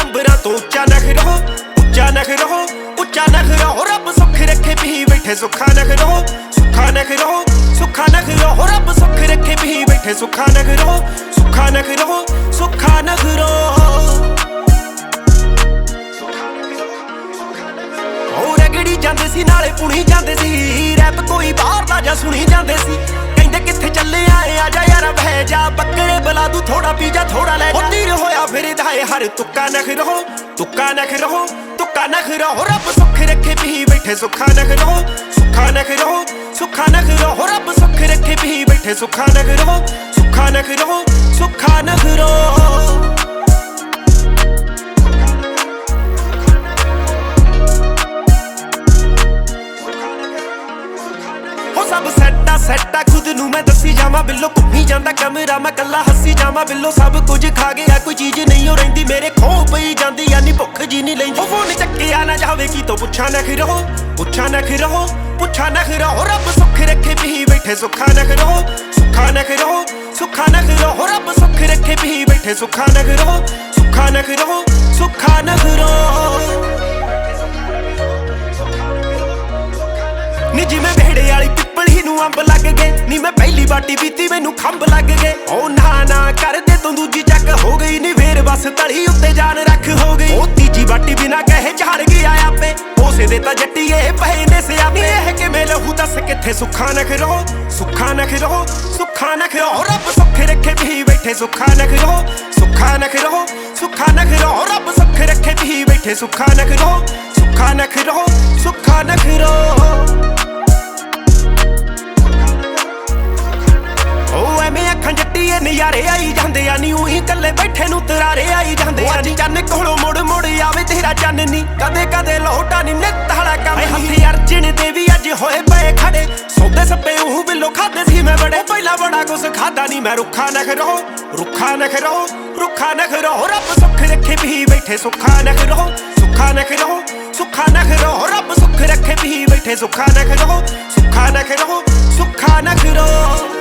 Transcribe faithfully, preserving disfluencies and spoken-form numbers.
अंबरां तो उच्चा नखरो उच्चा नखरो उच्चा नखरो रब सुख रखे भी बैठे सुखा नखरो सुखा नखरो सुखा नखरो रब सुख रखे भी बैठे सुखा नखरो सुखा नखरो सुखा नखरो रगड़ी जांदे सी नाले पुणी जांदे सी रैप कोई बाहर दा जा सुनी जांदे सी कहंदे कित्थे चले आए आजा यार बह जा बकरे बला दू थोड़ा पी जा थोड़ा ले जा तीर होया फिरदा है हर तुक्का नखरो तुक्का नखरो तुक्का नखरो रब सुख रखे भी बैठे सुखा नखरो सुखा नखरो सुखा नखरो रब सुख रखे भी बैठे सुखा नखरो सुखा नखरो सुखा नखरो सब सैटा सैटा खुद नू मैं दसी जावा बिल्लो घूमी जांदा कमरा मैं कला हसी जावा बिल्लो सब कुछ खा गया कोई चीज नहीं हो रही मेरे खो पई जांदी यानी भुख जी नहीं लैंदी फोन चक्किया ना जावेगी तो पुछा नखरो पुछा नखरो पुछा नखरो रब सुख रखे भी बैठे सुखा नखरो सुखा नखरो सुखा नखरो रब सुख रखे भी बैठे सुखा नखरो सुखा नखरो सुखा नखरो नी जिवें भेड़े वाली पिपली नू अंब लग गए नी मैं पहली बाटी पीती मैनू खंब लग गए ओ ना ना कर दे तू दूजी चक हो गई नी फेर बस तली उत्ते जान रख हो गई ओ तीजी बाटी बिना कहे झाड़ गया आपे उसे देता जट्टीए पहने से आपे है कि मैं लहू दस किथे सुखा नखरो सुखा नखरो सुखा नखरो रब सुख रखे भी बैठे सुखा नखरो सुखा नखरो सुखा नखरो रब सुख रखे भी बैठे सुखा नखरो सुखा नखरो सुखा नखरो नज़ारे आई जांदे यानी उही कल्ले बैठे नू तरारे आई जांदे यानी चन्न कोलों मुड़ मुड़ आवे तेरा चन्न नी कदे कदे लोटा नी नित हाड़ा काम हत्थे अर्जन दे भी अज होए पे खड़े सौदे सप्पे ऊह बिल्लो खादे सी मैं बड़े पहला बड़ा कुछ खादा नी मैं रुखा नखरो रुखा नखरो रुखा नखरो रब सुख रखे भी बैठे सुखा नखरो सुखा नखरो सुखा नखरो रब सुख रखे भी बैठे सुखा नखरो सुखा नखरो सुखा नखरो